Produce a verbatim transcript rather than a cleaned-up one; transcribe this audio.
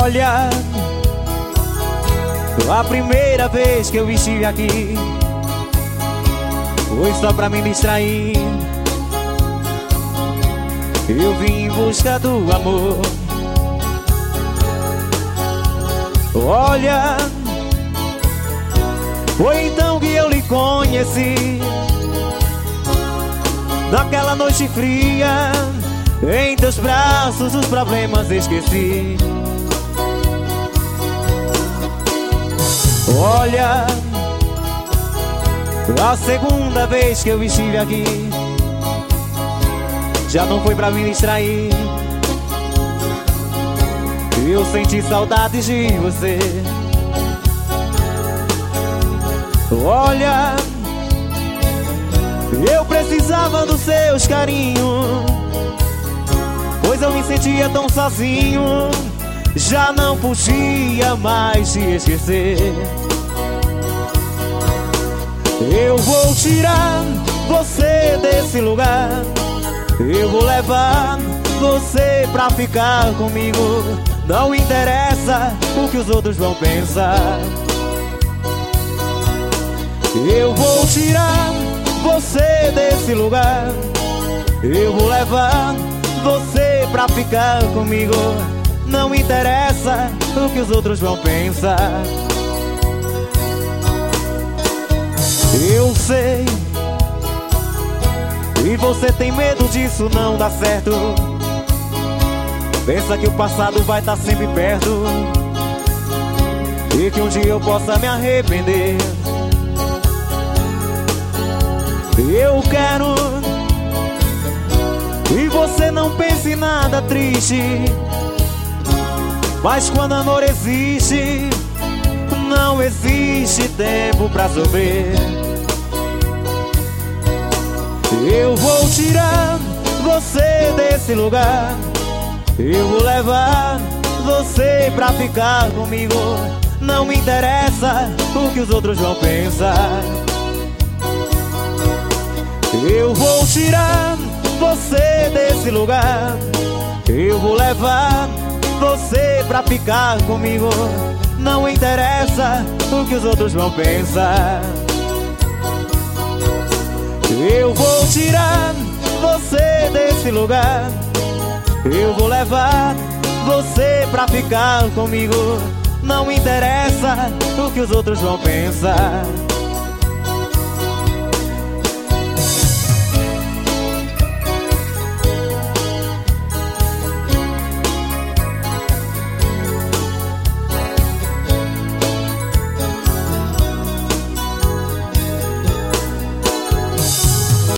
Olha, a primeira vez que eu estive aqui foi só pra me distrair. Eu vim em busca do amor. Olha, foi então que eu lhe conheci. Naquela noite fria, em teus braços os problemas esqueci. Olha, a segunda vez que eu estive aqui já não foi pra me distrair. Eu senti saudades de você. Olha, eu precisava dos seus carinhos, pois eu me sentia tão sozinho. Já não podia mais te esquecer. Eu vou tirar você desse lugar. Eu vou levar você pra ficar comigo. Não interessa o que os outros vão pensar. Eu vou tirar você desse lugar. Eu vou levar você pra ficar comigo. Não interessa o que os outros vão pensar. Eu sei, e você tem medo disso não dar certo. Pensa que o passado vai estar sempre perto e que um dia eu possa me arrepender. Eu quero, e você não pense em nada triste, mas quando amor existe, não existe tempo pra sofrer. Eu vou tirar você desse lugar. Eu vou levar você pra ficar comigo. Não me interessa o que os outros vão pensar. Eu vou tirar você desse lugar. Eu vou levar você pra ficar comigo. Não interessa o que os outros vão pensar. Eu vou tirar você desse lugar. Eu vou levar você pra ficar comigo. Não interessa o que os outros vão pensar.